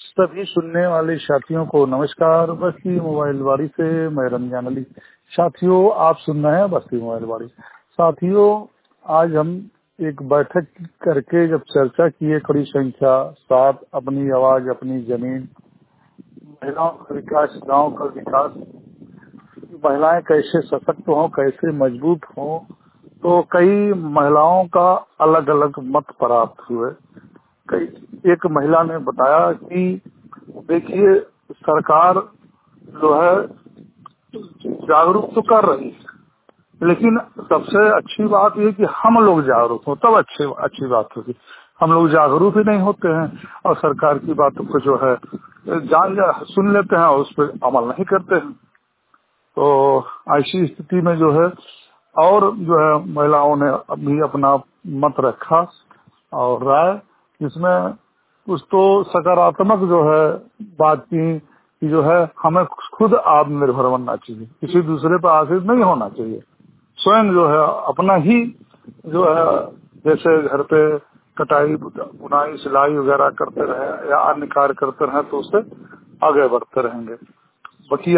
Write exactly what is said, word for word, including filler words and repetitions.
सभी सुनने वाले साथियों को नमस्कार। बस्ती मोबाइल बाड़ी से मैं रमजान अली। साथियों, आप सुन रहे हैं बस्ती मोबाइल बाड़ी। साथियों, आज हम एक बैठक करके जब चर्चा किए, कड़ी संख्या सात, अपनी आवाज अपनी जमीन, महिलाओं का विकास, गांव का विकास, महिलाएं कैसे सशक्त हों, कैसे मजबूत हों, तो कई महिलाओं का अलग अलग मत प्राप्त हुए। कई एक महिला ने बताया कि देखिए, सरकार जो है जागरूक तो कर रही है, लेकिन सबसे अच्छी बात ये कि हम लोग जागरूक हो तब अच्छी अच्छी बात होगी। हम लोग जागरूक ही नहीं होते हैं और सरकार की बातों को जो है जान जा सुन लेते हैं और उस पर अमल नहीं करते हैं। तो ऐसी स्थिति में जो है और जो है महिलाओं ने भी अपना मत रखा और राय, जिसमें कुछ तो सकारात्मक जो है बात की कि जो है हमें खुद आत्मनिर्भर बनना चाहिए, किसी दूसरे पर आश्रित नहीं होना चाहिए। स्वयं जो है अपना ही जो है, जैसे घर पे कटाई बुनाई सिलाई वगैरह करते रहे या अन्य कार्य करते रहे तो उससे आगे बढ़ते रहेंगे। बाकी